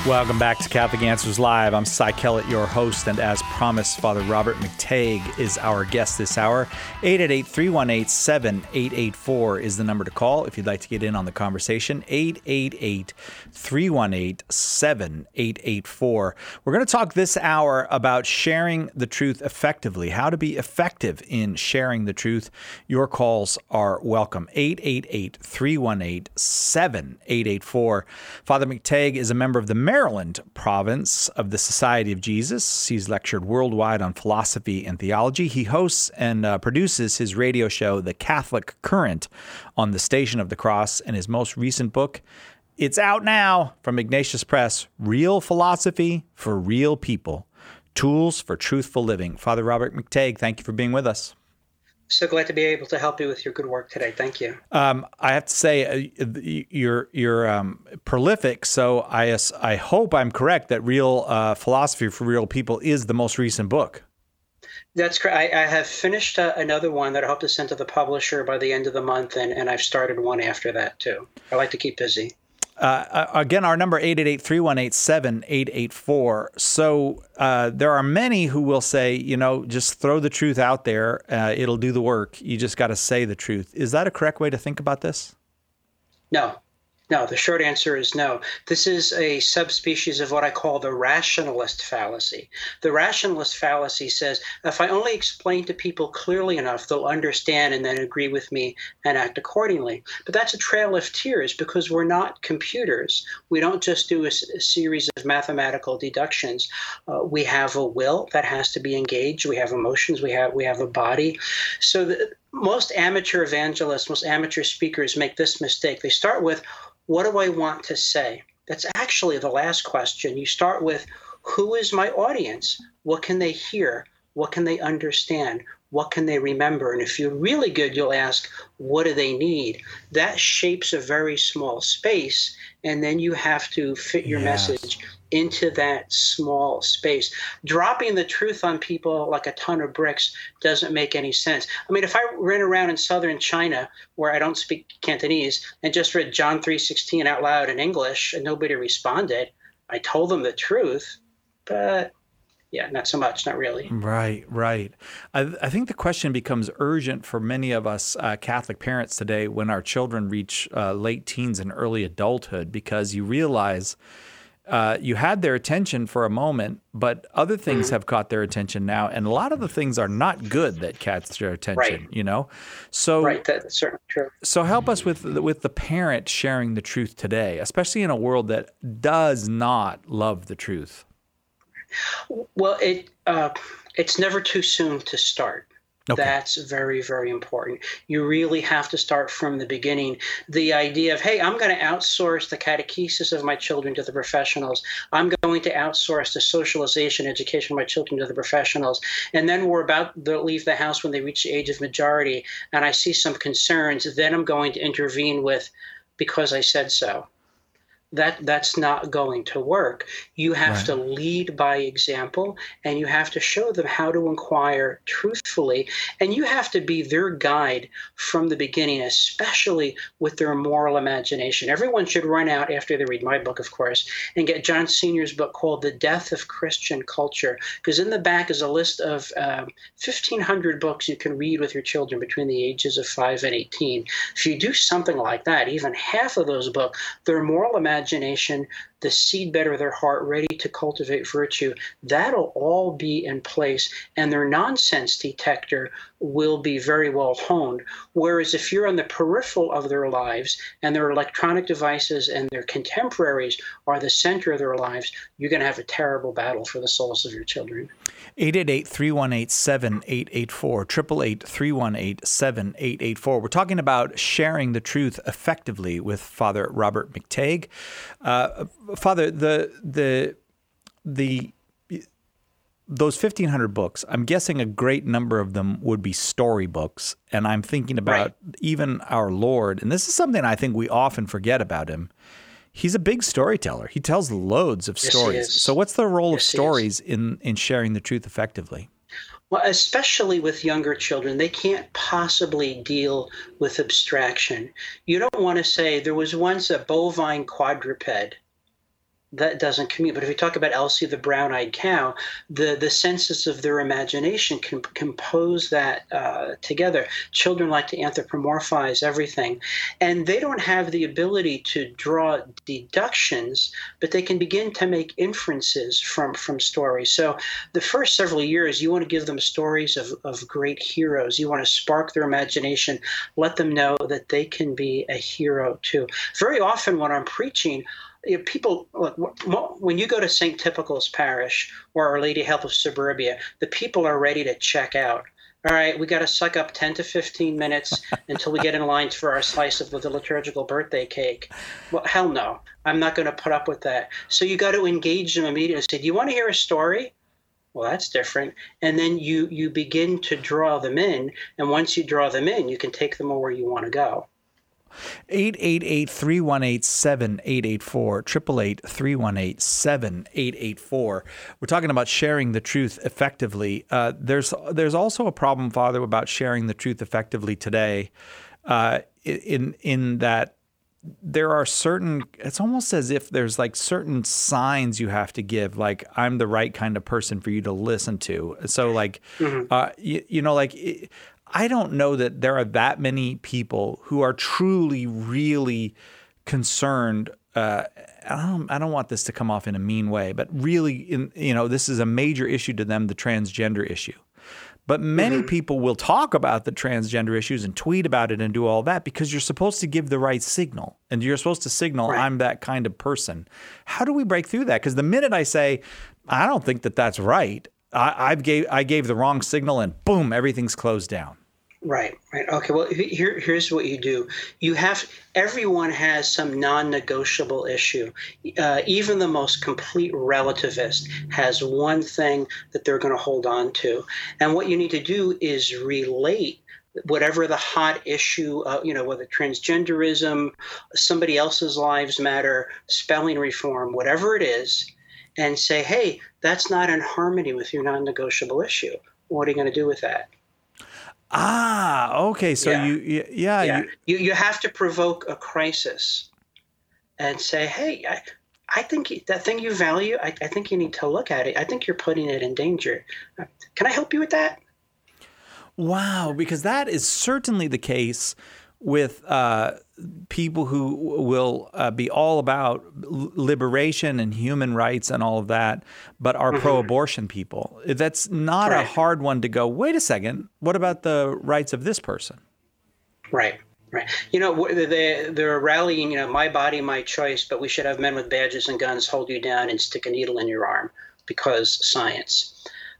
Welcome back to Catholic Answers Live. I'm Cy Kellett, your host, and as promised, Father Robert McTeigue is our guest this hour. 888-318-7884 is the number to call if you'd like to get in on the conversation. 888-318-7884. We're going to talk this hour about sharing the truth effectively, how to be effective in sharing the truth. Your calls are welcome. 888-318-7884. Father McTeigue is a member of the Maryland province of the Society of Jesus. He's lectured worldwide on philosophy and theology. He hosts and produces his radio show, The Catholic Current, on the Station of the Cross, and his most recent book, it's out now from Ignatius Press, Real Philosophy for Real People, Tools for Truthful Living. Father Robert McTeigue, thank you for being with us. So glad to be able to help you with your good work today. Thank you. I have to say, you're prolific, so I hope I'm correct that Real Philosophy for Real People is the most recent book. That's correct. I have finished another one that I hope to send to the publisher by the end of the month, and I've started one after that, too. I like to keep busy. Again, our number 888-318-7884. So there are many who will say, just throw the truth out there. It'll do the work. You just got to say the truth. Is that a correct way to think about this? No. No, the short answer is no. This is a subspecies of what I call the rationalist fallacy. The rationalist fallacy says, if I only explain to people clearly enough, they'll understand and then agree with me and act accordingly. But that's a trail of tears because we're not computers. We don't just do a series of mathematical deductions. We have a will that has to be engaged. We have emotions. We have a body. So most amateur evangelists, most amateur speakers make this mistake. They start with, what do I want to say? That's actually the last question. You start with, who is my audience? What can they hear? What can they understand? What can they remember? And if you're really good, you'll ask, what do they need? That shapes a very small space, and then you have to fit your message into that small space. Dropping the truth on people like a ton of bricks doesn't make any sense. I mean, if I ran around in southern China where I don't speak Cantonese and just read John 3:16 out loud in English and nobody responded, I told them the truth, but not so much, not really. Right. I think the question becomes urgent for many of us Catholic parents today when our children reach late teens and early adulthood, because you realize you had their attention for a moment, but other things have caught their attention now, and a lot of the things are not good that catch their attention. So that's certainly true. So help us with the parent sharing the truth today, especially in a world that does not love the truth. Well, it's never too soon to start. Okay. That's very, very important. You really have to start from the beginning. The idea of, hey, I'm going to outsource the catechesis of my children to the professionals. I'm going to outsource the socialization, education of my children to the professionals. And then we're about to leave the house when they reach the age of majority, and I see some concerns. Then I'm going to intervene with, because I said so. That's not going to work. You have to lead by example, and you have to show them how to inquire truthfully, and you have to be their guide from the beginning, especially with their moral imagination. Everyone should run out after they read my book, of course, and get John Senior's book called The Death of Christian Culture, because in the back is a list of 1,500 books you can read with your children between the ages of 5 and 18. If you do something like that, even half of those books, their moral imagination, the seedbed of their heart ready to cultivate virtue, that'll all be in place, and their nonsense detector will be very well honed. Whereas if you're on the peripheral of their lives and their electronic devices and their contemporaries are the center of their lives, you're going to have a terrible battle for the souls of your children. 888-318-7884, 888-318-7884. We're talking about sharing the truth effectively with Father Robert McTeigue. Father, those 1,500 books, I'm guessing a great number of them would be storybooks, and I'm thinking about even our Lord, and this is something I think we often forget about him. He's a big storyteller. He tells loads of stories. So what's the role of stories in sharing the truth effectively? Well, especially with younger children, they can't possibly deal with abstraction. You don't want to say, there was once a bovine quadruped. that doesn't commute. But if you talk about Elsie the brown-eyed cow, the senses of their imagination can compose that together. Children like to anthropomorphize everything, and they don't have the ability to draw deductions, but they can begin to make inferences from stories. So the first several years, you want to give them stories of great heroes. You want to spark their imagination, let them know that they can be a hero too. Very often when I'm preaching, people, when you go to St. Typical's Parish or Our Lady Health of Suburbia, the people are ready to check out. All right, we got to suck up 10 to 15 minutes until we get in line for our slice of the liturgical birthday cake. Well, hell no. I'm not going to put up with that. So you got to engage them immediately. Say, do you want to hear a story? Well, that's different. And then you begin to draw them in. And once you draw them in, you can take them where you want to go. 888-318-7884, 888-318-7884. We're talking about sharing the truth effectively. There's also a problem, Father, about sharing the truth effectively today, in that there are certain, it's almost as if there's like certain signs you have to give, like I'm the right kind of person for you to listen to. So like, I don't know that there are that many people who are truly, really concerned. I don't want this to come off in a mean way, but really, this is a major issue to them, the transgender issue. But many people will talk about the transgender issues and tweet about it and do all that because you're supposed to give the right signal, and you're supposed to signal, right, I'm that kind of person. How do we break through that? Because the minute I say, I don't think that that's right, I gave the wrong signal, and boom, everything's closed down. Right. Okay. Well, here's what you do. Everyone has some non-negotiable issue. Even the most complete relativist has one thing that they're going to hold on to. And what you need to do is relate whatever the hot issue, whether transgenderism, somebody else's lives matter, spelling reform, whatever it is, and say, hey, that's not in harmony with your non-negotiable issue. What are you going to do with that? Ah, okay. So you have to provoke a crisis and say, hey, I think that thing you value, I think you need to look at it. I think you're putting it in danger. Can I help you with that? Wow, because that is certainly the case with people who will be all about liberation and human rights and all of that, but are pro-abortion people. That's not a hard one to go, wait a second, what about the rights of this person? Right. They're rallying, my body, my choice, but we should have men with badges and guns hold you down and stick a needle in your arm because science.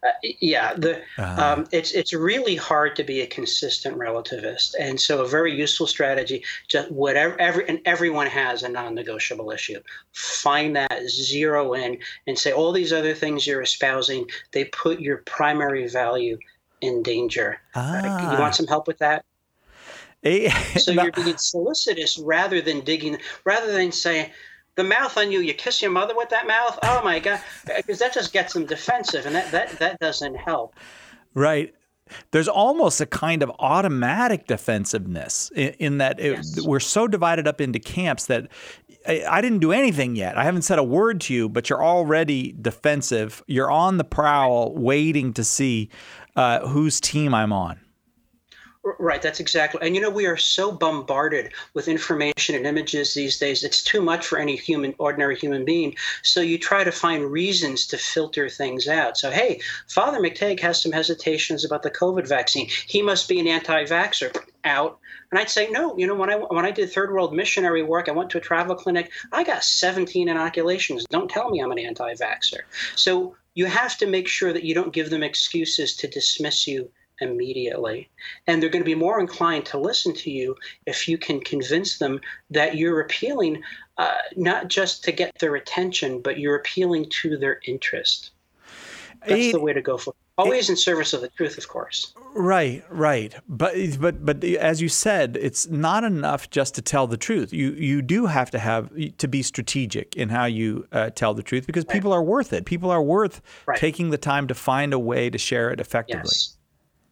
It's really hard to be a consistent relativist, and so a very useful strategy, just everyone has a non-negotiable issue. Find that, zero in, and say all these other things you're espousing, they put your primary value in danger. You want some help with that? So you're being solicitous rather than saying, the mouth on you kiss your mother with that mouth? Oh, my God. Because that just gets them defensive, and that doesn't help. Right. There's almost a kind of automatic defensiveness in that we're so divided up into camps that I didn't do anything yet. I haven't said a word to you, but you're already defensive. You're on the prowl waiting to see whose team I'm on. Right, that's exactly. And we are so bombarded with information and images these days. It's too much for any ordinary human being. So you try to find reasons to filter things out. So, hey, Father McTagg has some hesitations about the COVID vaccine. He must be an anti-vaxxer. Out. And I'd say, no, when I did third world missionary work, I went to a travel clinic. I got 17 inoculations. Don't tell me I'm an anti-vaxxer. So you have to make sure that you don't give them excuses to dismiss you immediately. And they're going to be more inclined to listen to you if you can convince them that you're appealing not just to get their attention, but you're appealing to their interest. That's the way to go for it. Always in service of the truth, of course. Right. But as you said, it's not enough just to tell the truth. You do have to be strategic in how you tell the truth, because people are worth it. People are worth taking the time to find a way to share it effectively. Yes.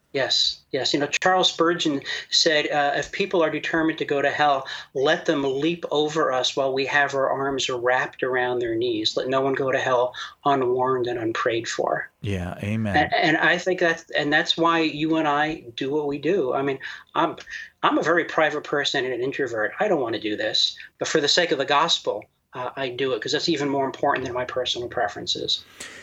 Yes, yes. Charles Spurgeon said, if people are determined to go to hell, let them leap over us while we have our arms wrapped around their knees. Let no one go to hell unwarned and unprayed for. Yeah, amen. And I think that's why you and I do what we do. I mean, I'm a very private person and an introvert. I don't want to do this, but for the sake of the gospel, I do it because that's even more important than my personal preferences.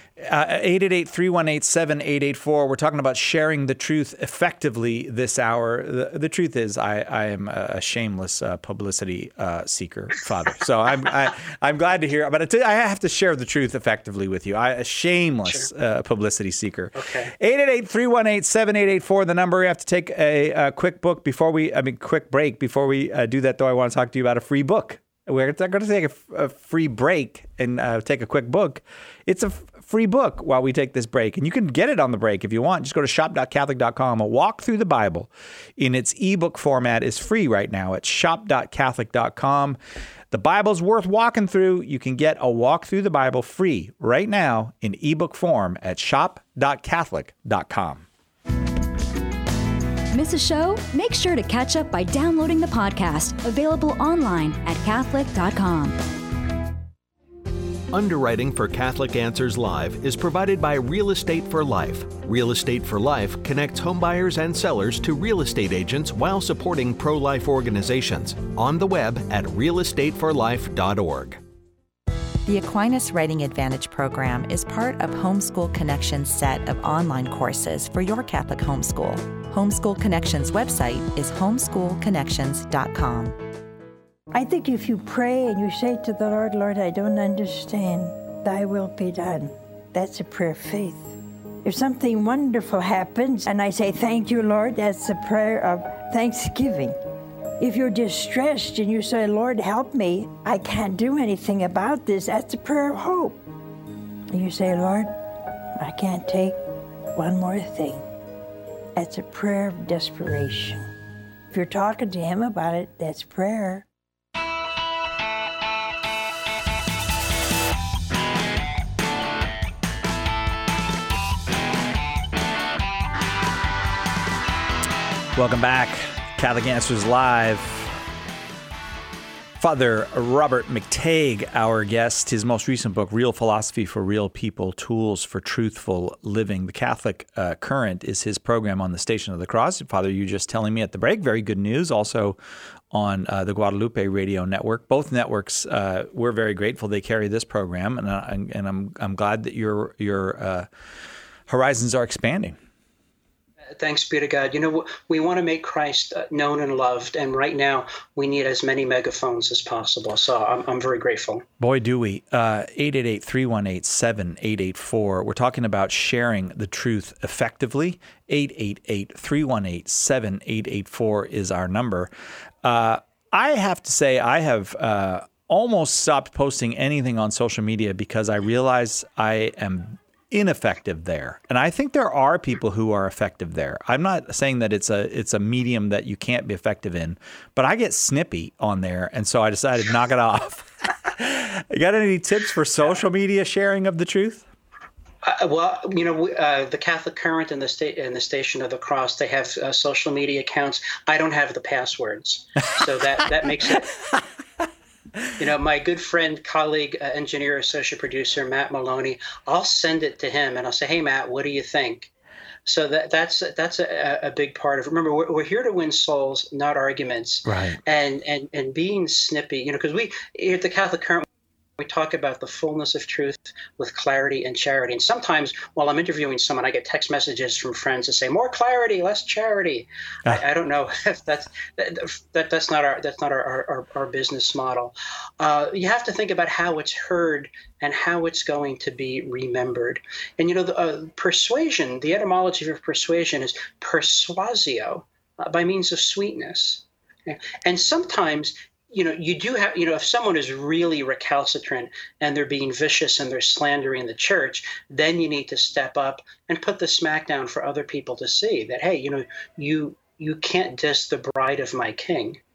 888-318-7884. We're talking about sharing the truth effectively this hour. The truth is, I am a shameless publicity seeker, Father. So I'm glad to hear. But I have to share the truth effectively with you. A shameless publicity seeker. Okay. 888-318-7884. The number. We have to take a quick break before we do that. Though I want to talk to you about a free book. We're going to take a free break and take a quick book. It's a free book while we take this break. And you can get it on the break if you want. Just go to shop.catholic.com. A walk through the Bible in its ebook format is free right now at shop.catholic.com. The Bible's worth walking through. You can get a walk through the Bible free right now in ebook form at shop.catholic.com. Miss a show? Make sure to catch up by downloading the podcast, available online at Catholic.com. Underwriting for Catholic Answers Live is provided by Real Estate for Life. Real Estate for Life connects homebuyers and sellers to real estate agents while supporting pro-life organizations. On the web at realestateforlife.org. The Aquinas Writing Advantage program is part of Homeschool Connections' set of online courses for your Catholic homeschool. Homeschool Connections' website is homeschoolconnections.com. I think if you pray and you say to the Lord, Lord, I don't understand, thy will be done. That's a prayer of faith. If something wonderful happens and I say, thank you, Lord, that's a prayer of thanksgiving. If you're distressed and you say, Lord, help me, I can't do anything about this, that's a prayer of hope. And you say, Lord, I can't take one more thing. That's a prayer of desperation. If you're talking to him about it, that's prayer. Welcome back. Catholic Answers Live. Father Robert McTeigue, our guest, his most recent book, Real Philosophy for Real People, Tools for Truthful Living. The Catholic Current is his program on the Station of the Cross. Father, you just telling me at the break, very good news, also on the Guadalupe Radio Network. Both networks, we're very grateful they carry this program, and I'm glad that your horizons are expanding. Thanks be to God. We want to make Christ known and loved, and right now we need as many megaphones as possible. So I'm very grateful. Boy, do we. 888-318-7884. We're talking about sharing the truth effectively. 888-318-7884 is our number. I have to say I have almost stopped posting anything on social media because I realize I am ineffective there. And I think there are people who are effective there. I'm not saying that it's a medium that you can't be effective in, but I get snippy on there. And so I decided to knock it off. You got any tips for social media sharing of the truth? The Catholic Current and the Station of the Cross, they have social media accounts. I don't have the passwords. So that makes it... my good friend, colleague, engineer, associate producer, Matt Maloney, I'll send it to him and I'll say, hey, Matt, what do you think? So that's a big part of it. Remember, we're here to win souls, not arguments. Right. And being snippy, because we here at the Catholic Current, we talk about the fullness of truth with clarity and charity. And sometimes while I'm interviewing someone, I get text messages from friends that say, more clarity, less charity. I don't know if that's not our business model. You have to think about how it's heard and how it's going to be remembered. And, the persuasion, the etymology of persuasion is persuasio, by means of sweetness. And sometimes you do have, if someone is really recalcitrant and they're being vicious and they're slandering the church, then you need to step up and put the smack down for other people to see that, hey, you can't diss the bride of my king.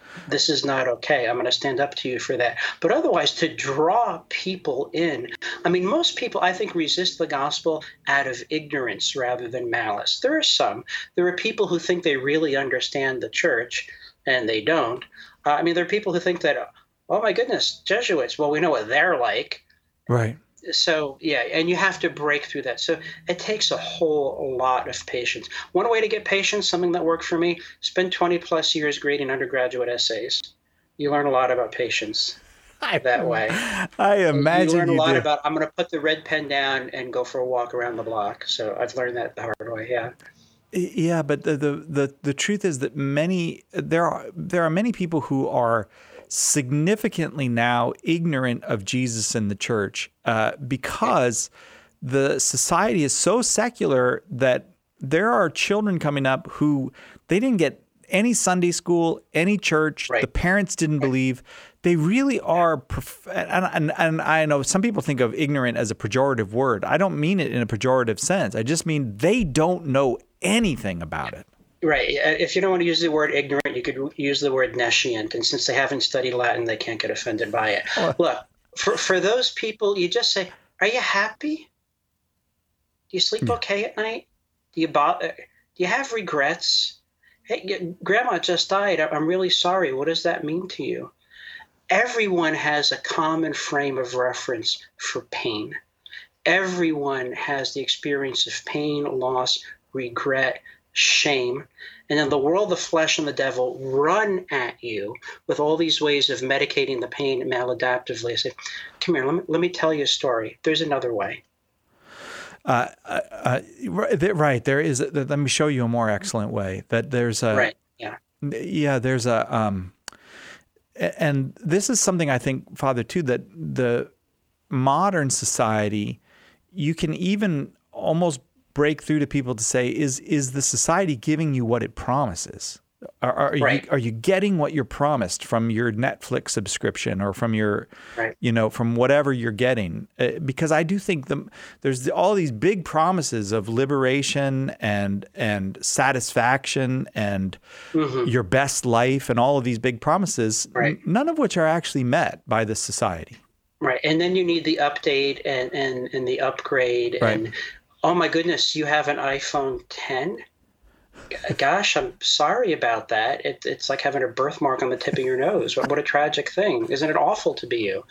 this is not okay. I'm going to stand up to you for that. But otherwise, to draw people in, I mean, most people, I think, resist the gospel out of ignorance rather than malice. There are some. There are people who think they really understand the church, and they don't. I mean, there are people who think that, oh, my goodness, Jesuits, well, we know what they're like. Right. So, yeah, and you have to break through that. So it takes a whole lot of patience. One way to get patience, something that worked for me, spend 20 plus years grading undergraduate essays. You learn a lot about patience that way. I imagine you learn a lot about, I'm going to put the red pen down and go for a walk around the block. So I've learned that the hard way, yeah. Yeah, but the truth is that there are many people who are significantly now ignorant of Jesus and the church because the society is so secular that there are children coming up who they didn't get any Sunday school, any church. Right. The parents didn't believe. They really are, and I know some people think of ignorant as a pejorative word. I don't mean it in a pejorative sense. I just mean they don't know anything about it. Right. If you don't want to use the word ignorant, you could use the word nescient. And since they haven't studied Latin, they can't get offended by it. Look, for those people, you just say, are you happy? Do you sleep okay at night? Do you have regrets? Hey, Grandma just died. I'm really sorry. What does that mean to you? Everyone has a common frame of reference for pain. Everyone has the experience of pain, loss, regret, shame. And then the world, the flesh, and the devil run at you with all these ways of medicating the pain maladaptively. I say, come here, let me tell you a story. There's another way. Right. There is. Let me show you a more excellent way. That there's a. Right. Yeah. Yeah. There's a. And this is something I think, Father, too, that the modern society, you can even almost break through to people to say, is the society giving you what it promises? Are you getting what you're promised from your Netflix subscription or from your, from whatever you're getting? Because I do think there's all these big promises of liberation and satisfaction and your best life and all of these big promises, none of which are actually met by this society. Right. And then you need the update and the upgrade. Right. And, oh, my goodness, you have an iPhone 10? Gosh, I'm sorry about that. It's like having a birthmark on the tip of your nose. What a tragic thing. Isn't it awful to be you?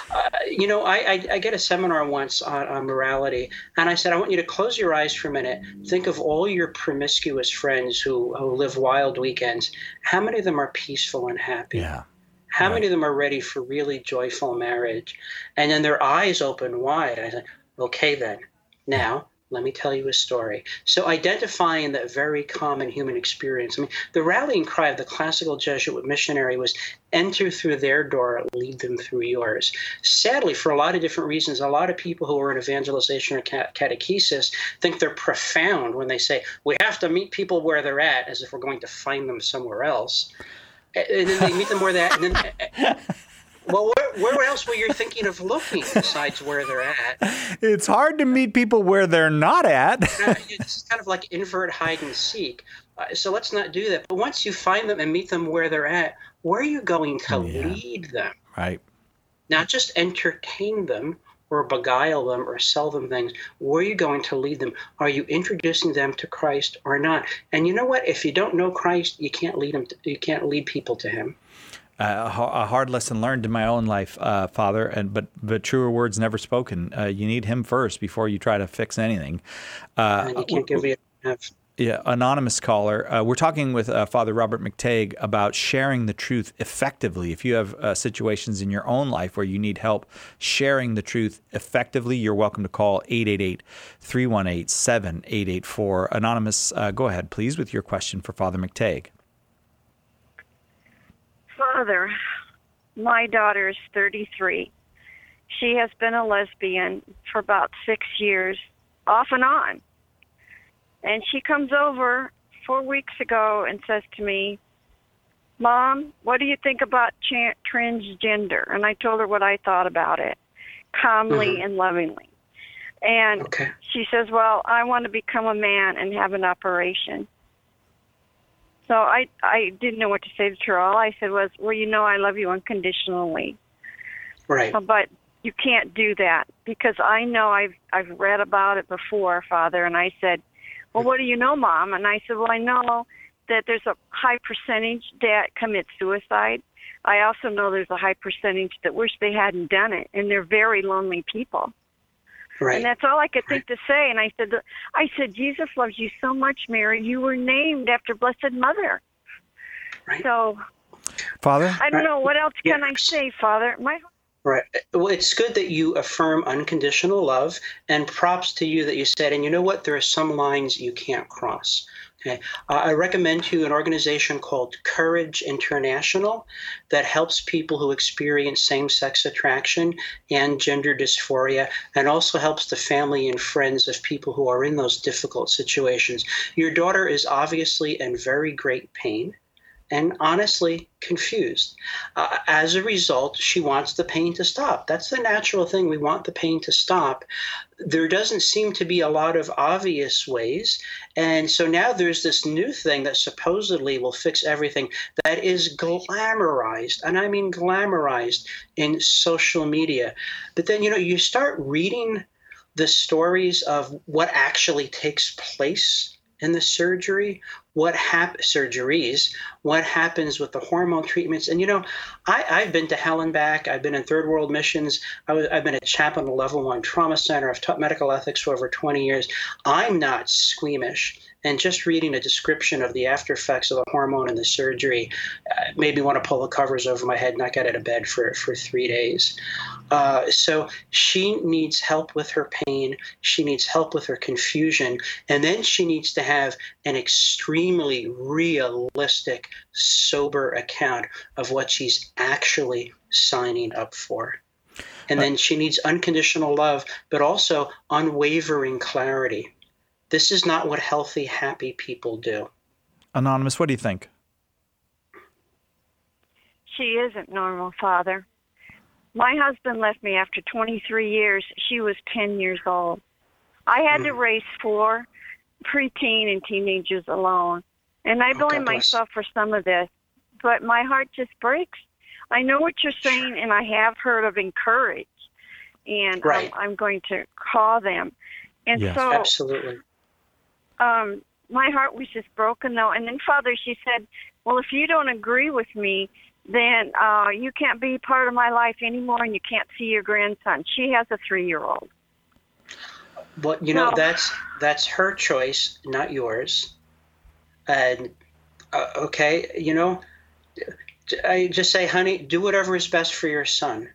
I get a seminar once on morality, and I said, I want you to close your eyes for a minute. Think of all your promiscuous friends who live wild weekends. How many of them are peaceful and happy? Yeah. How many of them are ready for really joyful marriage? And then their eyes open wide. I said, okay, then. Now, let me tell you a story. So identifying that very common human experience. I mean, the rallying cry of the classical Jesuit missionary was enter through their door, lead them through yours. Sadly, for a lot of different reasons, a lot of people who are in evangelization or catechesis think they're profound when they say, we have to meet people where they're at, as if we're going to find them somewhere else. And then they meet them where they're at. And then, well, where else were you thinking of looking besides where they're at? It's hard to meet people where they're not at. It's kind of like invert hide and seek. So let's not do that. But once you find them and meet them where they're at, where are you going to lead them? Right. Not just entertain them or beguile them or sell them things. Where are you going to lead them? Are you introducing them to Christ or not? And you know what? If you don't know Christ, you can't lead them. You can't lead people to Him. A hard lesson learned in my own life, Father, but truer words never spoken. You need Him first before you try to fix anything. And you can't give it enough. Yeah, anonymous caller. We're talking with Father Robert McTeigue about sharing the truth effectively. If you have situations in your own life where you need help sharing the truth effectively, you're welcome to call 888-318-7884. Anonymous, go ahead, please, with your question for Father McTeigue. Father, my daughter is 33. She has been a lesbian for about 6 years, off and on. And she comes over 4 weeks ago and says to me, Mom, what do you think about transgender? And I told her what I thought about it, calmly and lovingly. And she says, well, I want to become a man and have an operation. So I didn't know what to say to her. All I said was, well, I love you unconditionally. Right. But you can't do that because I know I've read about it before, Father. And I said, well, what do you know, Mom? And I said, well, I know that there's a high percentage that commit suicide. I also know there's a high percentage that wish they hadn't done it, and they're very lonely people. Right. And that's all I could think to say. And I said, Jesus loves you so much, Mary. You were named after Blessed Mother. Right. So, Father? I don't know. What else can I say, Father? Right. Well, it's good that you affirm unconditional love, and props to you that you said, and you know what? There are some lines you can't cross. Okay. I recommend to you an organization called Courage International that helps people who experience same-sex attraction and gender dysphoria, and also helps the family and friends of people who are in those difficult situations. Your daughter is obviously in very great pain and honestly confused. As a result, she wants the pain to stop. That's the natural thing. We want the pain to stop. There doesn't seem to be a lot of obvious ways. And so now there's this new thing that supposedly will fix everything that is glamorized, and I mean glamorized, in social media. But then, you start reading the stories of what actually takes place in the surgeries, what happens with the hormone treatments. And, I've been to hell and back. I've been in third world missions. I've been a chaplain at a level 1 trauma center. I've taught medical ethics for over 20 years. I'm not squeamish. And just reading a description of the after effects of the hormone and the surgery made me want to pull the covers over my head and not get out of bed for 3 days. So she needs help with her pain. She needs help with her confusion. And then she needs to have an extremely realistic, sober account of what she's actually signing up for. And then she needs unconditional love, but also unwavering clarity. This is not what healthy, happy people do. Anonymous, what do you think? She isn't normal, Father. My husband left me after 23 years. She was 10 years old. I had to raise 4 preteen and teenagers alone. And I blame myself for some of this, but my heart just breaks. I know what you're saying, and I have heard of Encourage, and I'm going to call them. And so, absolutely. My heart was just broken, though. And then, Father, she said, well, if you don't agree with me, then you can't be part of my life anymore, and you can't see your grandson. She has a 3-year-old. Well, that's her choice, not yours. And, okay, I just say, honey, do whatever is best for your son.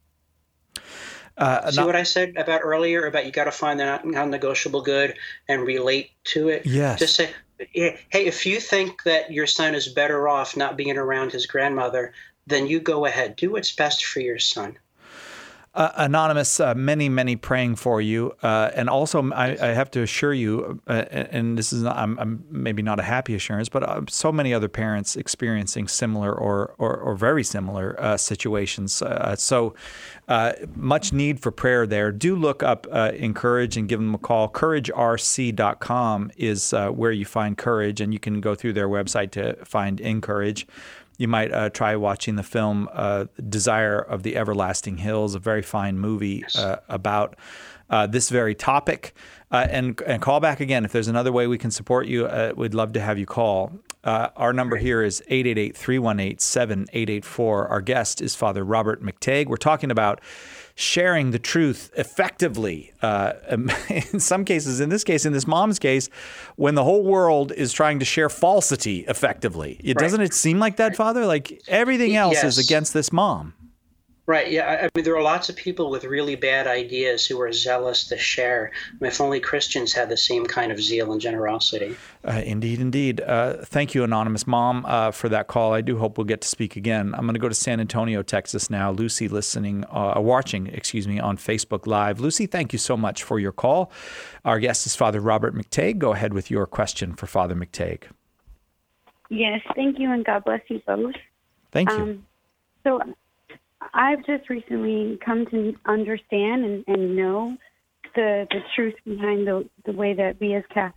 See what I said about earlier about you got to find the non-negotiable good and relate to it? Yes. Just say, hey, if you think that your son is better off not being around his grandmother, then you go ahead. Do what's best for your son. Anonymous, many praying for you, and also I have to assure you, and this is I'm maybe not a happy assurance, but so many other parents experiencing similar or very similar situations. So much need for prayer there. Do look up Encourage and give them a call. CourageRC.com is where you find Courage, and you can go through their website to find Encourage. You might try watching the film Desire of the Everlasting Hills, a very fine movie about this very topic. And call back again. If there's another way we can support you, we'd love to have you call. Our number here is 888-318-7884. Our guest is Father Robert McTague. We're talking about sharing the truth effectively. In some cases, in this case, in this mom's case, when the whole world is trying to share falsity effectively. Doesn't it seem like that, Father? Like everything else is against this mom. Right. Yeah. I mean, there are lots of people with really bad ideas who are zealous to share. I mean, if only Christians had the same kind of zeal and generosity. Indeed. Thank you, Anonymous Mom, for that call. I do hope we'll get to speak again. I'm going to go to San Antonio, Texas now. Lucy watching on Facebook Live. Lucy, thank you so much for your call. Our guest is Father Robert McTague. Go ahead with your question for Father McTague. Yes, thank you, and God bless you both. Thank you. So I've just recently come to understand and know the truth behind the way that we as Catholics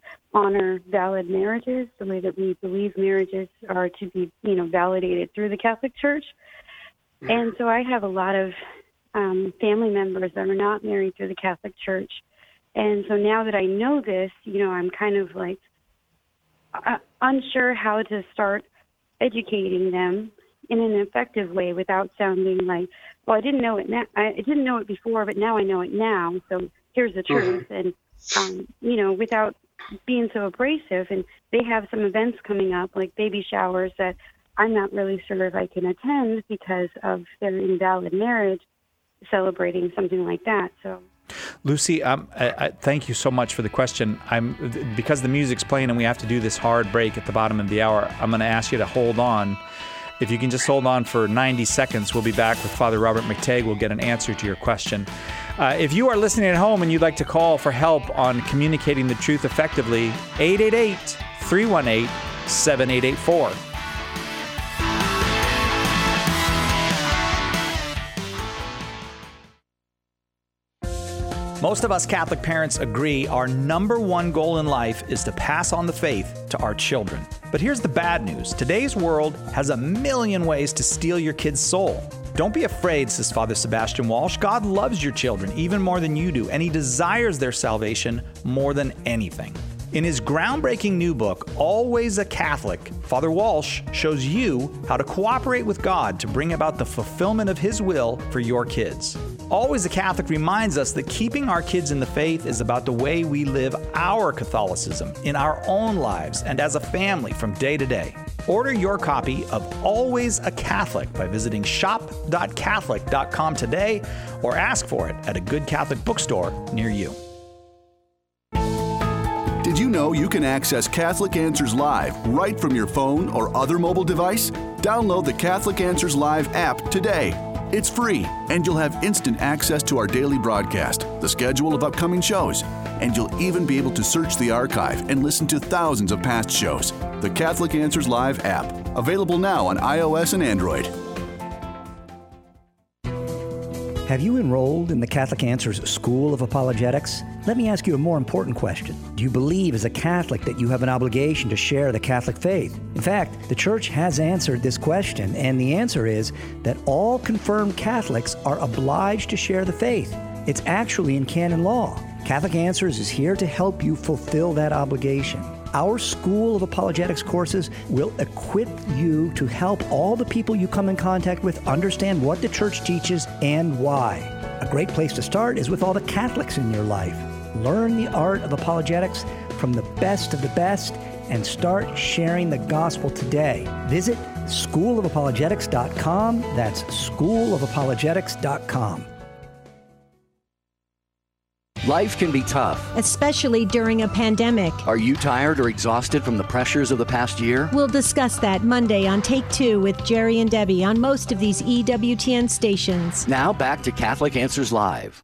honor valid marriages, the way that we believe marriages are to be, validated through the Catholic Church. And so I have a lot of family members that are not married through the Catholic Church. And so now that I know this, I'm kind of like unsure how to start educating them in an effective way without sounding like, well, I didn't know it now. I didn't know it before, but now I know it now. So here's the truth. And, without being so abrasive. And they have some events coming up, like baby showers, that I'm not really sure if I can attend because of their invalid marriage, celebrating something like that. So, Lucy, I thank you so much for the question. Because the music's playing and we have to do this hard break at the bottom of the hour, I'm going to ask you to hold on. If you can just hold on for 90 seconds, we'll be back with Father Robert McTeigue. We'll get an answer to your question. If you are listening at home and you'd like to call for help on communicating the truth effectively, 888-318-7884. Most of us Catholic parents agree our number one goal in life is to pass on the faith to our children. But here's the bad news. Today's world has a million ways to steal your kid's soul. Don't be afraid, says Father Sebastian Walsh. God loves your children even more than you do, and He desires their salvation more than anything. In his groundbreaking new book, Always a Catholic, Father Walsh shows you how to cooperate with God to bring about the fulfillment of His will for your kids. Always a Catholic reminds us that keeping our kids in the faith is about the way we live our Catholicism in our own lives and as a family from day to day. Order your copy of Always a Catholic by visiting shop.catholic.com today or ask for it at a good Catholic bookstore near you. Did you know you can access Catholic Answers Live right from your phone or other mobile device? Download the Catholic Answers Live app today. It's free, and you'll have instant access to our daily broadcast, the schedule of upcoming shows, and you'll even be able to search the archive and listen to thousands of past shows. The Catholic Answers Live app, available now on iOS and Android. Have you enrolled in the Catholic Answers School of Apologetics? Let me ask you a more important question. Do you believe as a Catholic that you have an obligation to share the Catholic faith? In fact, the Church has answered this question, and the answer is that all confirmed Catholics are obliged to share the faith. It's actually in canon law. Catholic Answers is here to help you fulfill that obligation. Our School of Apologetics courses will equip you to help all the people you come in contact with understand what the Church teaches and why. A great place to start is with all the Catholics in your life. Learn the art of apologetics from the best of the best and start sharing the gospel today. Visit schoolofapologetics.com. That's schoolofapologetics.com. Life can be tough, especially during a pandemic. Are you tired or exhausted from the pressures of the past year? We'll discuss that Monday on Take Two with Jerry and Debbie on most of these EWTN stations. Now back to Catholic Answers Live.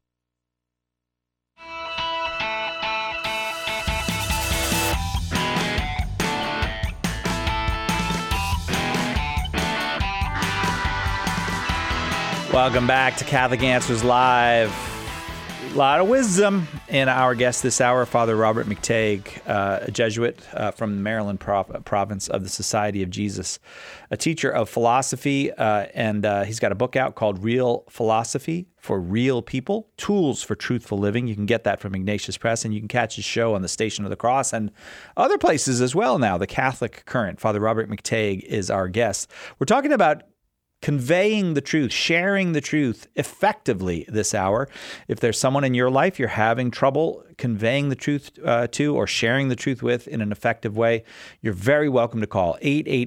Welcome back to Catholic Answers Live. A lot of wisdom in our guest this hour, Father Robert McTeigue, a Jesuit from the Maryland province of the Society of Jesus, a teacher of philosophy, and he's got a book out called Real Philosophy for Real People, Tools for Truthful Living. You can get that from Ignatius Press, and you can catch his show on the Station of the Cross and other places as well now. The Catholic Current. Father Robert McTeigue is our guest. We're talking about conveying the truth, sharing the truth effectively this hour. If there's someone in your life you're having trouble conveying the truth to or sharing the truth with in an effective way, you're very welcome to call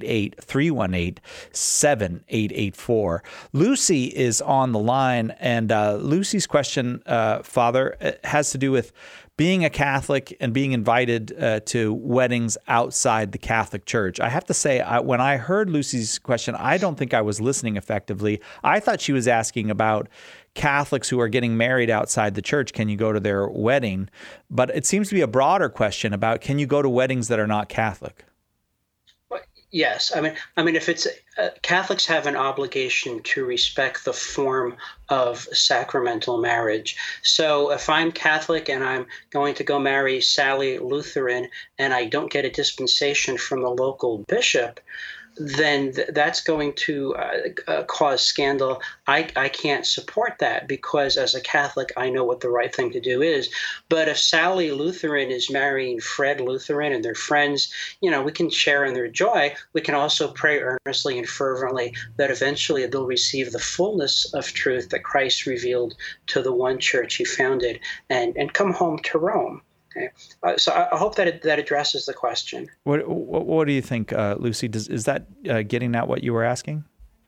888-318-7884. Lucy is on the line, and Lucy's question, Father, has to do with being a Catholic and being invited to weddings outside the Catholic Church. I have to say, when I heard Lucy's question, I don't think I was listening effectively. I thought she was asking about Catholics who are getting married outside the church. Can you go to their wedding? But it seems to be a broader question about, can you go to weddings that are not Catholic? Yes, I mean, if it's Catholics have an obligation to respect the form of sacramental marriage. So if I'm Catholic and I'm going to go marry Sally Lutheran and I don't get a dispensation from the local bishop, then that's going to cause scandal. I can't support that because as a Catholic, I know what the right thing to do is. But if Sally Lutheran is marrying Fred Lutheran and they're friends, we can share in their joy. We can also pray earnestly and fervently that eventually they'll receive the fullness of truth that Christ revealed to the one church he founded and come home to Rome. Okay. So I hope that that addresses the question. What do you think, Lucy? Is that getting at what you were asking?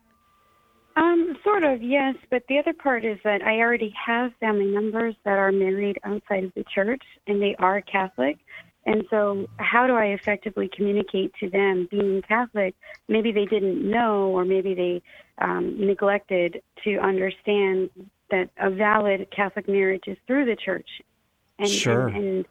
Sort of, yes. But the other part is that I already have family members that are married outside of the church, and they are Catholic. And so how do I effectively communicate to them, being Catholic, maybe they didn't know or maybe they neglected to understand that a valid Catholic marriage is through the church. And, sure. And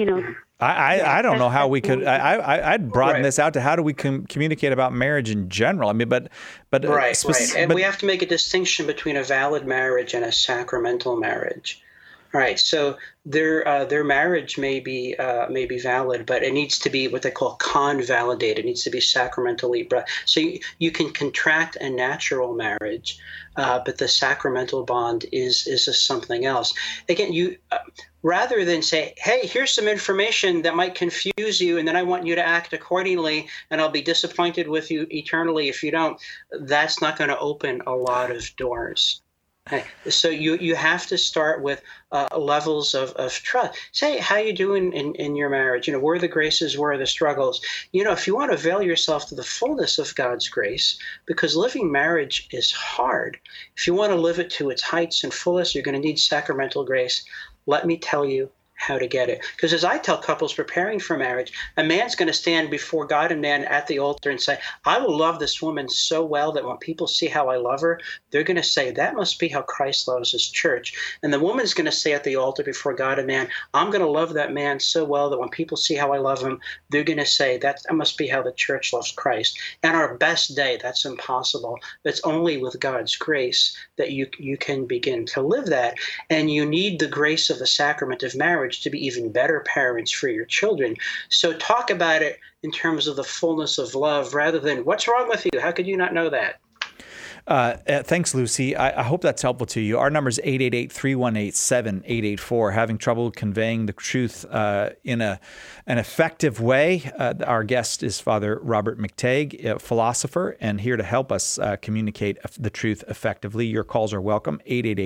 I don't know how we could. I'd broaden this out to how do we communicate about marriage in general. I mean, but right. And we have to make a distinction between a valid marriage and a sacramental marriage. All right. So their marriage may be valid, but it needs to be what they call convalidated. It needs to be sacramentally. So you can contract a natural marriage, but the sacramental bond is something else. Again, rather than say, hey, here's some information that might confuse you, and then I want you to act accordingly, and I'll be disappointed with you eternally if you don't, that's not going to open a lot of doors. Okay. So you have to start with levels of trust. Say, how you doing in your marriage? Where are the graces? Where are the struggles? If you want to avail yourself to the fullness of God's grace, because living marriage is hard. If you want to live it to its heights and fullest, you're going to need sacramental grace. Let me tell you how to get it. Because as I tell couples preparing for marriage, a man's going to stand before God and man at the altar and say, I will love this woman so well that when people see how I love her, they're going to say, that must be how Christ loves his church. And the woman's going to say at the altar before God and man, I'm going to love that man so well that when people see how I love him, they're going to say, that must be how the church loves Christ. And our best day, that's impossible. It's only with God's grace that you can begin to live that. And you need the grace of the sacrament of marriage to be even better parents for your children. So talk about it in terms of the fullness of love rather than what's wrong with you? How could you not know that? Thanks, Lucy. I hope that's helpful to you. Our number is 888-318-7884. Having trouble conveying the truth in an effective way. Our guest is Father Robert McTeigue, a philosopher, and here to help us communicate the truth effectively. Your calls are welcome.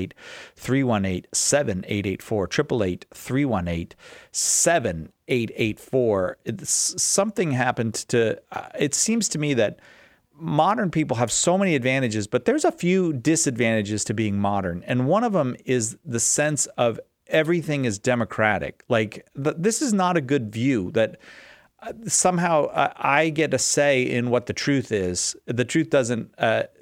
888-318-7884. 888-318-7884. Something happened to. It seems to me that modern people have so many advantages, but there's a few disadvantages to being modern. And one of them is the sense of everything is democratic. Like this is not a good view that somehow I get a say in what the truth is. The truth doesn't,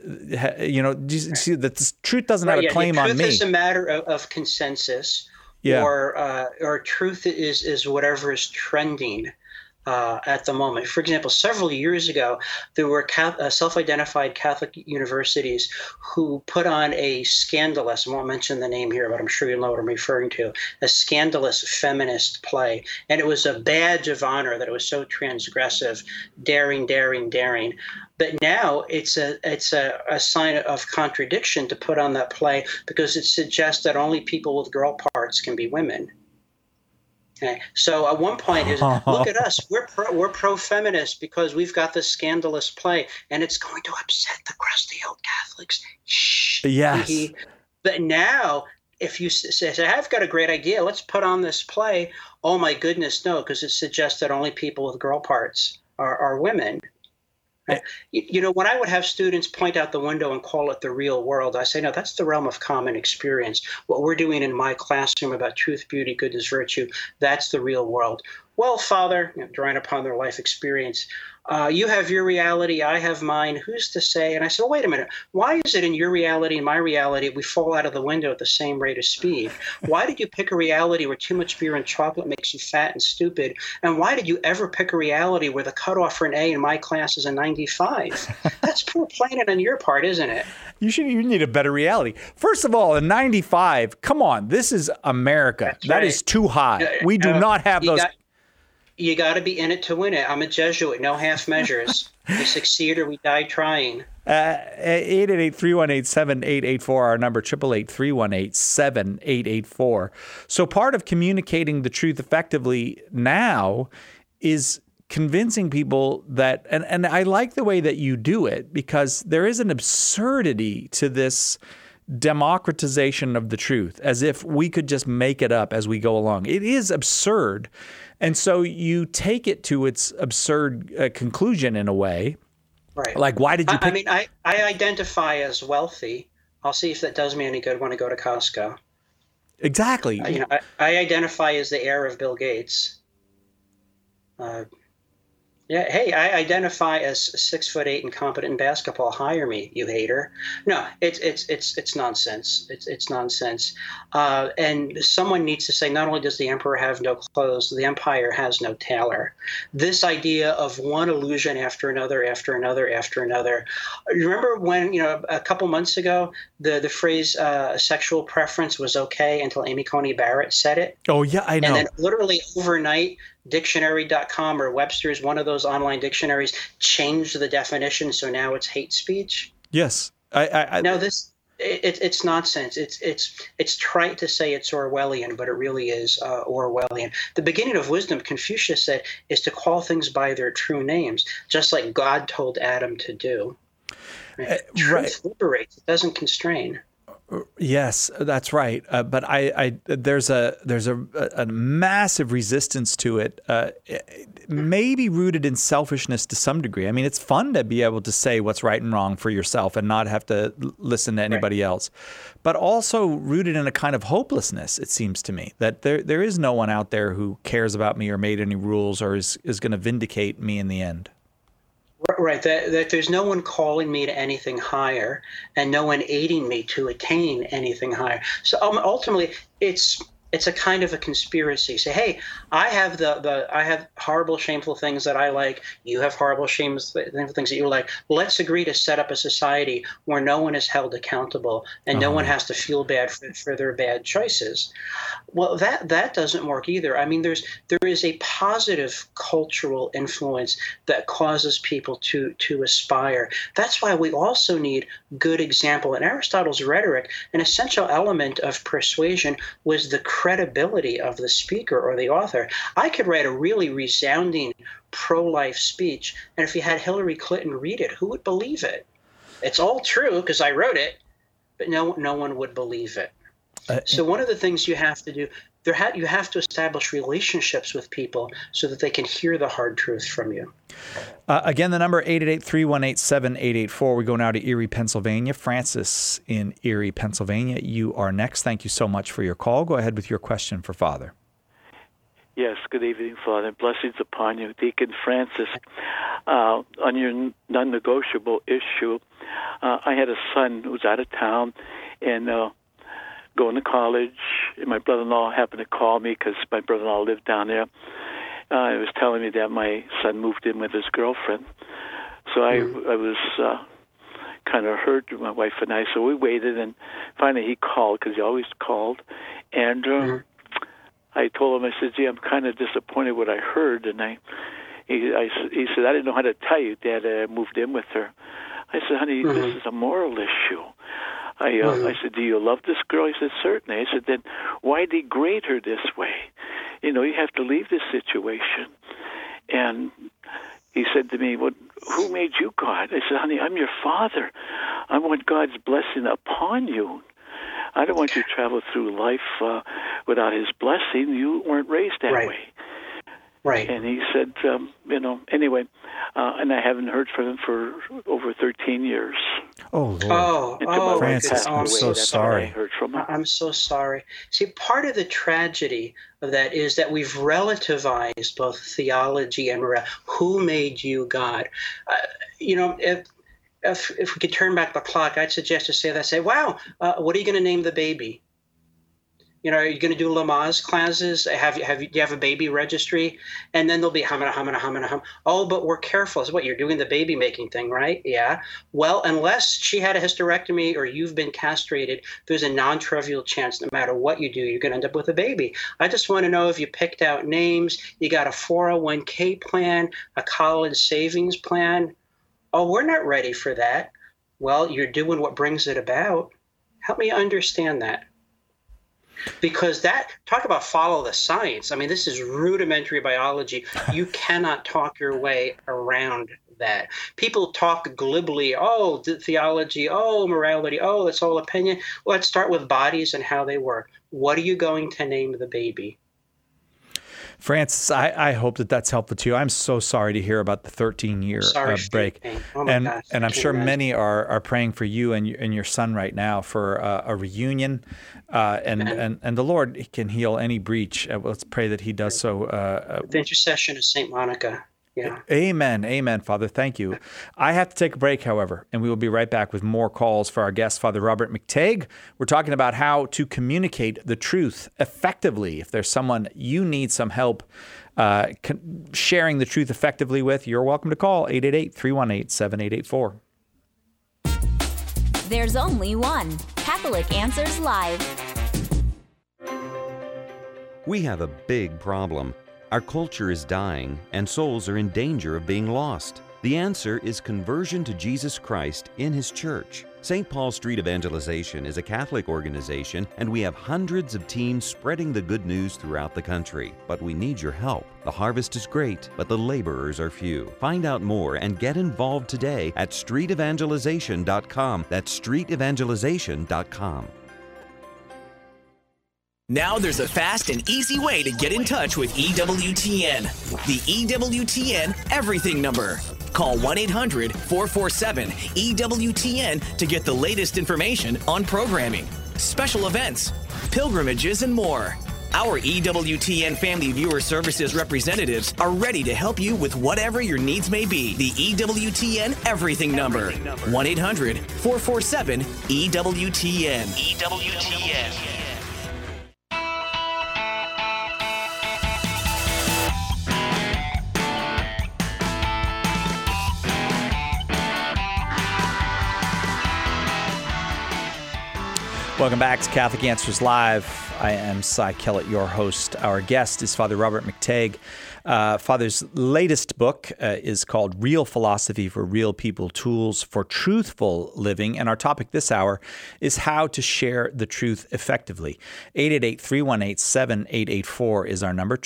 the truth doesn't have a claim on me. Truth is a matter of consensus, or truth is whatever is trending. At the moment. For example, several years ago, there were self-identified Catholic universities who put on a scandalous, I won't mention the name here, but I'm sure you know what I'm referring to, a scandalous feminist play. And it was a badge of honor that it was so transgressive, daring. But now it's a sign of contradiction to put on that play because it suggests that only people with girl parts can be women. Okay. So at one point is look at us, we're pro-feminist because we've got this scandalous play and it's going to upset the crusty old Catholics. Shh. Yes. But now if you say, I've got a great idea, let's put on this play. Oh my goodness, no, because it suggests that only people with girl parts are women. When I would have students point out the window and call it the real world, I say, no, that's the realm of common experience. What we're doing in my classroom about truth, beauty, goodness, virtue, that's the real world. well, Father, drawing upon their life experience, you have your reality, I have mine. Who's to say? And I said, well, wait a minute. Why is it in your reality and my reality we fall out of the window at the same rate of speed? Why did you pick a reality where too much beer and chocolate makes you fat and stupid? And why did you ever pick a reality where the cutoff for an A in my class is a 95? That's poor planning on your part, isn't it? You need a better reality. First of all, a 95, come on, this is America. That's that right. is too high. We do not have those. You got to be in it to win it. I'm a Jesuit, no half measures. We succeed or we die trying. 888-318-7884, our number, 888-318-7884. So part of communicating the truth effectively now is convincing people that, and I like the way that you do it, because there is an absurdity to this democratization of the truth, as if we could just make it up as we go along. It is absurd. And so you take it to its absurd conclusion in a way. Right. Like, why did you pick... I identify as wealthy. I'll see if that does me any good when I go to Costco. Exactly. I identify as the heir of Bill Gates. Hey, I identify as 6'8" and competent in basketball. Hire me, you hater. No, it's nonsense. It's nonsense. And someone needs to say, not only does the emperor have no clothes, the empire has no tailor. This idea of one illusion after another, after another, after another. Remember when, a couple months ago, the phrase sexual preference was okay until Amy Coney Barrett said it? Oh, yeah, I know. And then literally overnight, dictionary.com or Webster's, one of those online dictionaries, changed the definition, so now it's hate speech. Yes. No, it's nonsense. It's trite to say it's Orwellian, but it really is Orwellian. The beginning of wisdom, Confucius said, is to call things by their true names, just like God told Adam to do. Truth liberates. It doesn't constrain. Yes, that's right. But there's a massive resistance to it, maybe rooted in selfishness to some degree. I mean, it's fun to be able to say what's right and wrong for yourself and not have to listen to anybody else, but also rooted in a kind of hopelessness, it seems to me, that there is no one out there who cares about me or made any rules or is going to vindicate me in the end. Right, that there's no one calling me to anything higher and no one aiding me to attain anything higher. So ultimately, it's a kind of a conspiracy. Say, hey, I have I have horrible, shameful things that I like. You have horrible, shameful things that you like. Let's agree to set up a society where no one is held accountable and no one has to feel bad for their bad choices. Well, that doesn't work either. I mean, there is a positive cultural influence that causes people to aspire. That's why we also need good example. In Aristotle's rhetoric, an essential element of persuasion was the credibility of the speaker or the author. I could write a really resounding pro-life speech, and if you had Hillary Clinton read it, who would believe it? It's all true because I wrote it, but no one would believe it. So one of the things you have to do, you have to establish relationships with people so that they can hear the hard truth from you. Again, the number 888-318-7884. We go now to Erie, Pennsylvania. Francis in Erie, Pennsylvania. You are next. Thank you so much for your call. Go ahead with your question for Father. Yes, good evening, Father. Blessings upon you. Deacon Francis, on your non-negotiable issue, I had a son who was out of town and going to college, and my brother-in-law happened to call me because my brother-in-law lived down there. He was telling me that my son moved in with his girlfriend. So I was kind of hurt, my wife and I. So we waited, and finally he called, because he always called. And I told him, I said, gee, I'm kind of disappointed what I heard. And he said, I didn't know how to tell you, Dad, I moved in with her. I said, honey, this is a moral issue. I said, do you love this girl? He said, certainly. I said, then why degrade her this way? You have to leave this situation. And he said to me, well, who made you God? I said, honey, I'm your father. I want God's blessing upon you. I don't want you to travel through life without his blessing. You weren't raised that way. Right. And he said, anyway, and I haven't heard from him for over 13 years. Oh, Lord. Francis, I'm so sorry. I'm so sorry. See, part of the tragedy of that is that we've relativized both theology and morality. Who made you God? If we could turn back the clock, I'd suggest to say, wow, what are you going to name the baby? Are you going to do Lamaze classes? Do you have a baby registry? And then there'll be hum. Oh, but we're careful. So what, you're doing the baby making thing, right? Yeah. Well, unless she had a hysterectomy or you've been castrated, there's a non-trivial chance no matter what you do, you're going to end up with a baby. I just want to know if you picked out names, you got a 401k plan, a college savings plan. Oh, we're not ready for that. Well, you're doing what brings it about. Help me understand that. Because talk about follow the science. I mean, this is rudimentary biology. You cannot talk your way around that. People talk glibly, theology, morality, it's all opinion. Well, let's start with bodies and how they work. What are you going to name the baby? Francis, I hope that's helpful to you. I'm so sorry to hear about the 13-year break. And I'm sure many are praying for you and your son right now for a reunion. And the Lord can heal any breach. Let's pray that he does so. The intercession of St. Monica. Yeah. Amen, Father. Thank you. I have to take a break, however, and we will be right back with more calls for our guest, Father Robert McTeigue. We're talking about how to communicate the truth effectively. If there's someone you need some help sharing the truth effectively with, you're welcome to call 888-318-7884. There's only one Catholic Answers Live. We have a big problem. Our culture is dying, and souls are in danger of being lost. The answer is conversion to Jesus Christ in His church. St. Paul Street Evangelization is a Catholic organization, and we have hundreds of teams spreading the good news throughout the country. But we need your help. The harvest is great, but the laborers are few. Find out more and get involved today at streetevangelization.com. That's streetevangelization.com. Now there's a fast and easy way to get in touch with EWTN. The EWTN Everything number. Call 1-800-447-EWTN to get the latest information on programming, special events, pilgrimages, and more. Our EWTN Family Viewer Services representatives are ready to help you with whatever your needs may be. The EWTN Everything number. 1-800-447-EWTN. EWTN. Welcome back to Catholic Answers Live. I am Cy Kellett, your host. Our guest is Father Robert McTeigue. Father's latest book is called Real Philosophy for Real People, Tools for Truthful Living. And our topic this hour is how to share the truth effectively. 888-318-7884 is our number,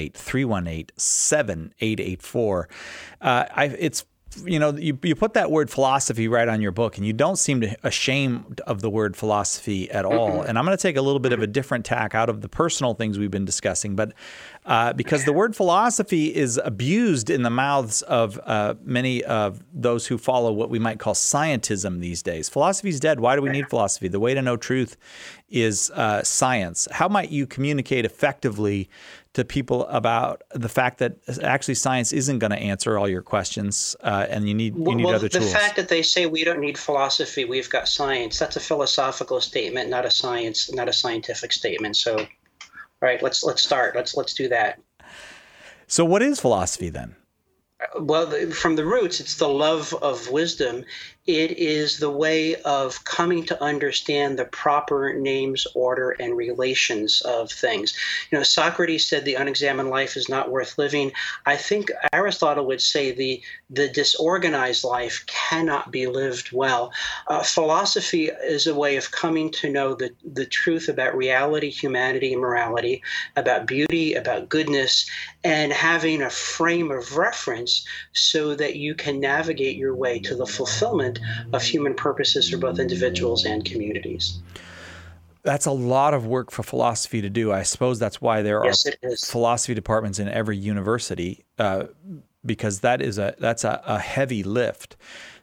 888-318-7884. It's you put that word philosophy right on your book, and you don't seem ashamed of the word philosophy at all. And I'm going to take a little bit of a different tack out of the personal things we've been discussing, but because the word philosophy is abused in the mouths of many of those who follow what we might call scientism these days. Philosophy is dead. Why do we need philosophy? The way to know truth is science. How might you communicate effectively to people about the fact that actually science isn't going to answer all your questions, and you need other tools? The fact that they say we don't need philosophy, we've got science, that's a philosophical statement, not a scientific statement. So, all right, let's start. Let's do that. So what is philosophy then? Well, from the roots, it's the love of wisdom. It is the way of coming to understand the proper names, order, and relations of things. Socrates said the unexamined life is not worth living. I think Aristotle would say the disorganized life cannot be lived well. Philosophy is a way of coming to know the truth about reality, humanity, and morality, about beauty, about goodness, and having a frame of reference so that you can navigate your way to the fulfillment of human purposes for both individuals and communities. That's a lot of work for philosophy to do. I suppose that's why there are philosophy departments in every university, because that's a heavy lift.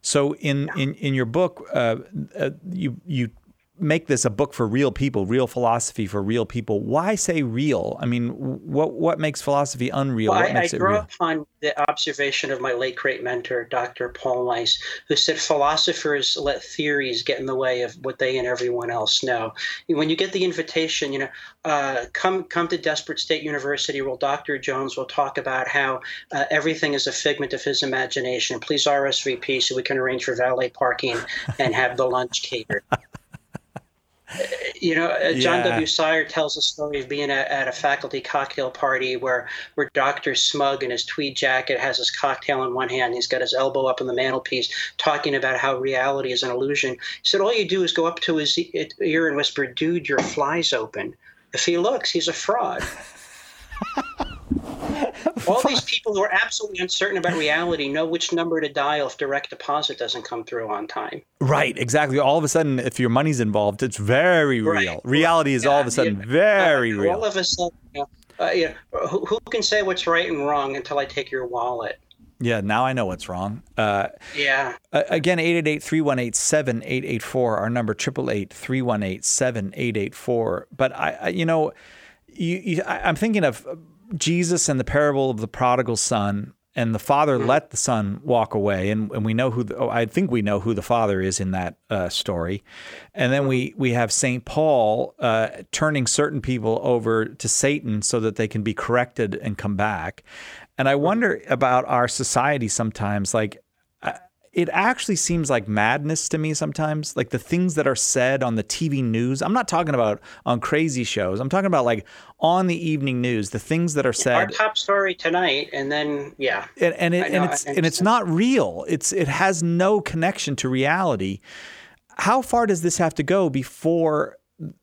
So in your book, you make this a book for real people, real philosophy for real people. Why say real? I mean, what makes philosophy unreal? Well, what makes I it grew real? upon the observation of my late great mentor, Dr. Paul Weiss, who said philosophers let theories get in the way of what they and everyone else know. When you get the invitation, come to Desperate State University, where Dr. Jones will talk about how everything is a figment of his imagination. Please RSVP so we can arrange for valet parking and have the lunch catered. John W. Sire tells a story of being at a faculty cocktail party where Dr. Smug in his tweed jacket has his cocktail in one hand. He's got his elbow up on the mantelpiece talking about how reality is an illusion. He said, all you do is go up to his ear and whisper, dude, your fly's open. If he looks, he's a fraud. All these people who are absolutely uncertain about reality know which number to dial if direct deposit doesn't come through on time. Right, exactly. All of a sudden, if your money's involved, it's very real. Reality is all of a sudden very real. All of a sudden, who can say what's right and wrong until I take your wallet? Yeah, now I know what's wrong. Yeah. Again, 888-318-7884, our number, 888-318-7884. But I'm thinking of Jesus and the parable of the prodigal son, and the father let the son walk away, and we know I think we know who the father is in that story. And then we have St. Paul turning certain people over to Satan so that they can be corrected and come back. And I wonder about our society sometimes, like, it actually seems like madness to me sometimes, like the things that are said on the TV news. I'm not talking about on crazy shows. I'm talking about like on the evening news, the things that are said. Our top story tonight, and then it's not real. It has no connection to reality. How far does this have to go before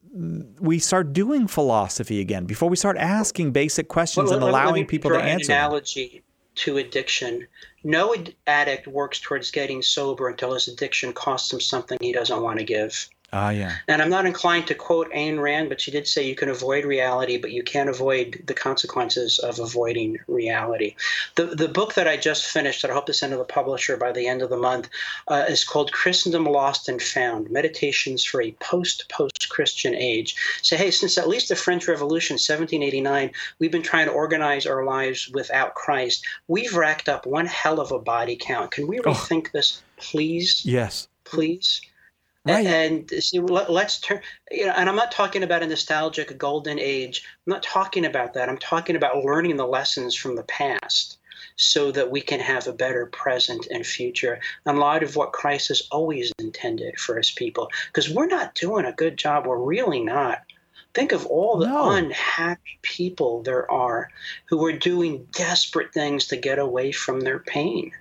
we start doing philosophy again? Before we start asking basic questions and allowing people to answer? An analogy to addiction. No addict works towards getting sober until his addiction costs him something he doesn't want to give. Yeah. And I'm not inclined to quote Ayn Rand, but she did say you can avoid reality, but you can't avoid the consequences of avoiding reality. The book that I just finished, that I hope to send to the publisher by the end of the month, is called Christendom Lost and Found, Meditations for a Post-Christian Age. So, hey, since at least the French Revolution, 1789, we've been trying to organize our lives without Christ. We've racked up one hell of a body count. Can we rethink this, please? Yes. Please? Right. And see, let's turn, and I'm not talking about a nostalgic golden age. I'm not talking about that. I'm talking about learning the lessons from the past so that we can have a better present and future in light of what Christ has always intended for his people. Because we're not doing a good job. We're really not. Think of all the unhappy people there are who are doing desperate things to get away from their pain.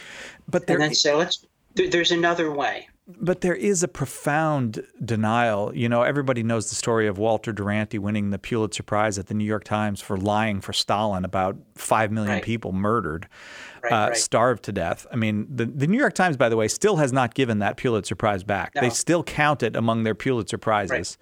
And then say, there's another way. But there is a profound denial. Everybody knows the story of Walter Duranty winning the Pulitzer Prize at the New York Times for lying for Stalin about 5 million people murdered, starved to death. I mean, the New York Times, by the way, still has not given that Pulitzer Prize back. No. They still count it among their Pulitzer Prizes.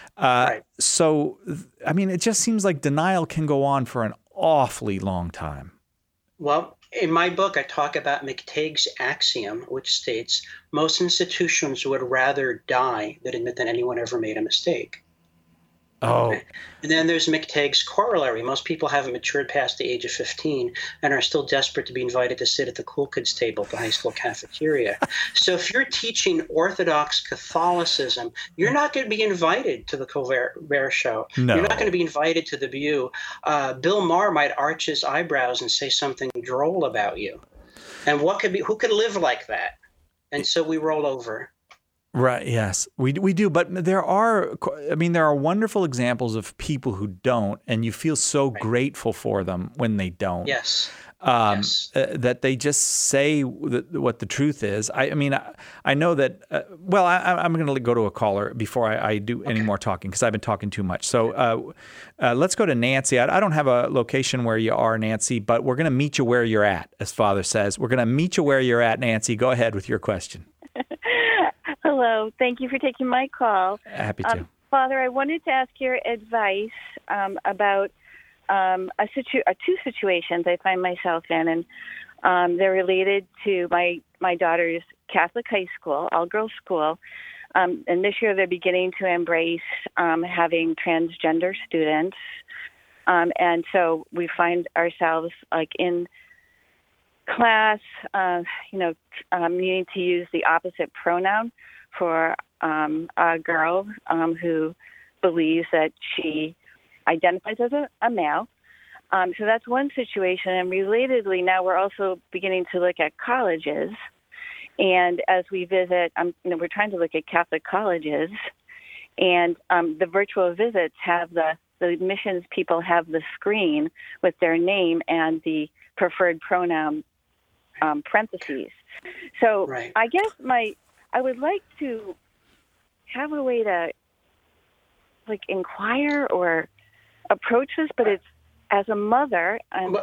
So, I mean, it just seems like denial can go on for an awfully long time. Well, in my book, I talk about McTague's axiom, which states most institutions would rather die than admit that anyone ever made a mistake. Oh. And then there's McTague's corollary. Most people haven't matured past the age of 15 and are still desperate to be invited to sit at the cool kids table at the high school cafeteria. So if you're teaching Orthodox Catholicism, you're not going to be invited to the Colbert Show. No. You're not going to be invited to The View. Bill Maher might arch his eyebrows and say something droll about you. And who could live like that? And so we roll over. Right. Yes, we do. But there are wonderful examples of people who don't, and you feel so grateful for them when they don't. Yes. That they just say what the truth is. I know that. I'm going to go to a caller before I do any more talking because I've been talking too much. So let's go to Nancy. I don't have a location where you are, Nancy, but we're going to meet you where you're at, as Father says. We're going to meet you where you're at, Nancy. Go ahead with your question. Hello. Thank you for taking my call. Happy to. Father, I wanted to ask your advice about two situations I find myself in. And They're related to my daughter's Catholic high school, all-girls school. And this year they're beginning to embrace having transgender students. And so we find ourselves like in class, needing to use the opposite pronoun for a girl who believes that she identifies as a male. So that's one situation. And relatedly, now we're also beginning to look at colleges. And as we visit, we're trying to look at Catholic colleges. And the virtual visits have the admissions people have the screen with their name and the preferred pronoun parentheses. So right. I guess I would like to have a way to inquire or approach this, but it's as a mother.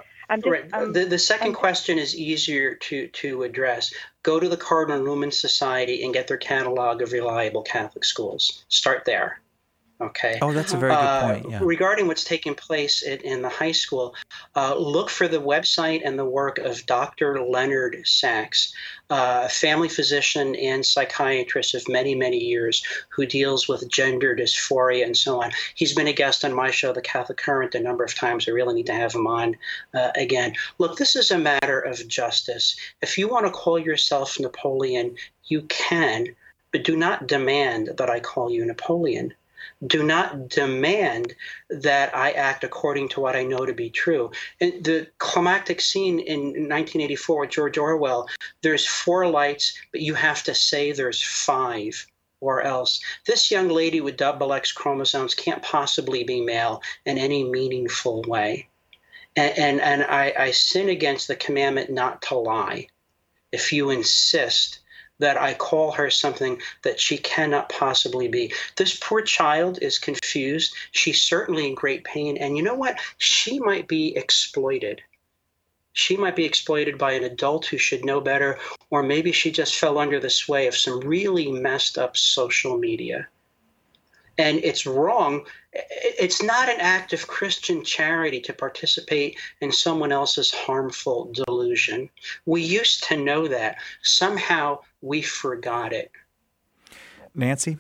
The second question is easier to address. Go to the Cardinal Newman Society and get their catalog of reliable Catholic schools. Start there. Okay. Oh, that's a very good point. Yeah. Regarding what's taking place in the high school, look for the website and the work of Dr. Leonard Sachs, a family physician and psychiatrist of many, many years who deals with gender dysphoria and so on. He's been a guest on my show, The Catholic Current, a number of times. I really need to have him on again. Look, this is a matter of justice. If you want to call yourself Napoleon, you can, but do not demand that I call you Napoleon. Do not demand that I act according to what I know to be true. In the climactic scene in 1984 with George Orwell, there's 4 lights, but you have to say there's 5 or else. This young lady with double X chromosomes can't possibly be male in any meaningful way. And I sin against the commandment not to lie if you insist that I call her something that she cannot possibly be. This poor child is confused. She's certainly in great pain. And you know what? She might be exploited. She might be exploited by an adult who should know better, or maybe she just fell under the sway of some really messed up social media. And it's wrong. It's not an act of Christian charity to participate in someone else's harmful delusion. We used to know that. Somehow we forgot it. Nancy?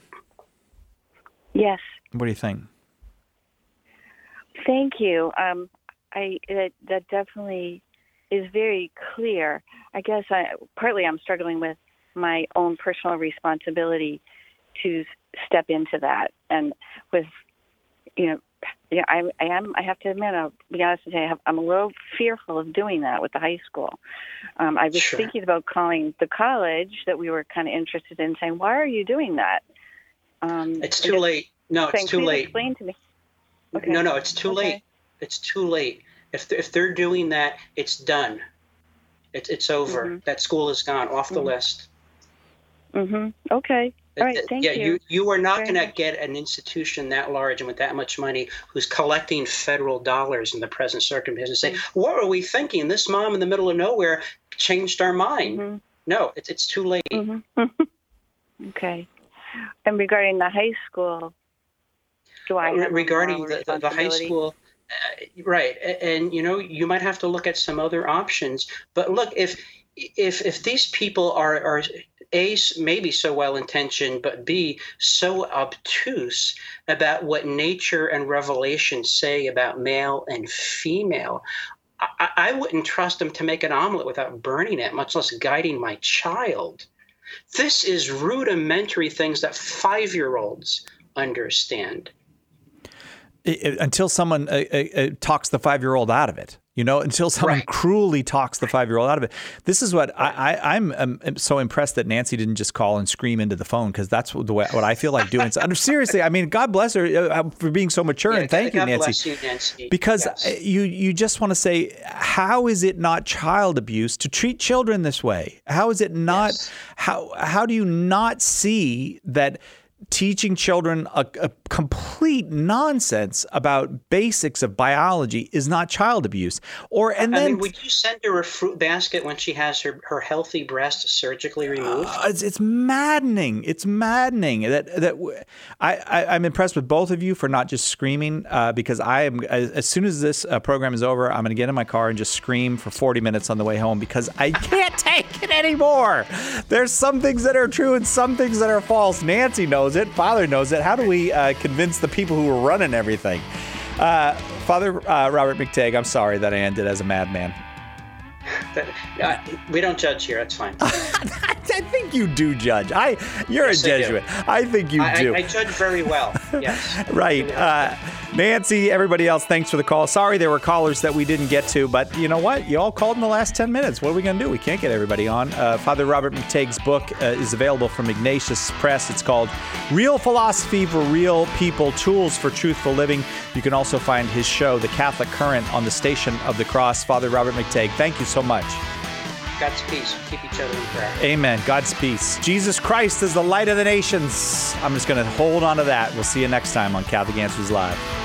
Yes. What do you think? Thank you. That definitely is very clear. I guess partly I'm struggling with my own personal responsibility to step into that, and with I have to admit, I'll be honest and say I'm a little fearful of doing that with the high school. I was thinking about calling the college that we were kind of interested in, saying, "Why are you doing that?" It's too late. No, it's too late. Explain to me. Okay. No, it's too late. It's too late. If they're doing that, it's done. It's over. Mm-hmm. That school is gone off the list. Mm-hmm. Okay. All right, thank you. You are not going to get an institution that large and with that much money who's collecting federal dollars in the present circumstances and say, what were we thinking? This mom in the middle of nowhere changed our mind. Mm-hmm. No, it's too late. Mm-hmm. Okay. And regarding the high school, do I have regarding the high school, right. And, you might have to look at some other options. But look, if these people are A, maybe so well-intentioned, but B, so obtuse about what nature and revelation say about male and female, I wouldn't trust them to make an omelet without burning it, much less guiding my child. This is rudimentary things that 5-year-olds understand. Until someone talks the 5-year-old out of it. Until someone cruelly talks the 5-year-old out of it. This is what I'm so impressed that Nancy didn't just call and scream into the phone, because that's what I feel like doing. So, seriously, God bless her for being so mature, and thank you, Nancy. Bless you, Nancy. Because you just want to say, how is it not child abuse to treat children this way? How is it not? Yes. How do you not see that teaching children a complete nonsense about basics of biology is not child abuse. I mean, would you send her a fruit basket when she has her healthy breast surgically removed? It's maddening. It's maddening that I'm impressed with both of you for not just screaming, because I am, as soon as this program is over, I'm going to get in my car and just scream for 40 minutes on the way home because I can't take it anymore. There's some things that are true and some things that are false. Nancy knows it. Father knows it. How do we convince the people who are running everything? Father Robert McTague, I'm sorry that I ended as a madman. We don't judge here. That's fine. I think you do judge. You're a Jesuit. I think you do. I judge very well. Yes. Right. Nancy, everybody else, thanks for the call. Sorry there were callers that we didn't get to, but you know what? You all called in the last 10 minutes. What are we going to do? We can't get everybody on. Father Robert McTague's book is available from Ignatius Press. It's called Real Philosophy for Real People, Tools for Truthful Living. You can also find his show, The Catholic Current, on the Station of the Cross. Father Robert McTague, thank you so much. God's peace. Keep each other in prayer. Amen. God's peace. Jesus Christ is the light of the nations. I'm just going to hold on to that. We'll see you next time on Catholic Answers Live.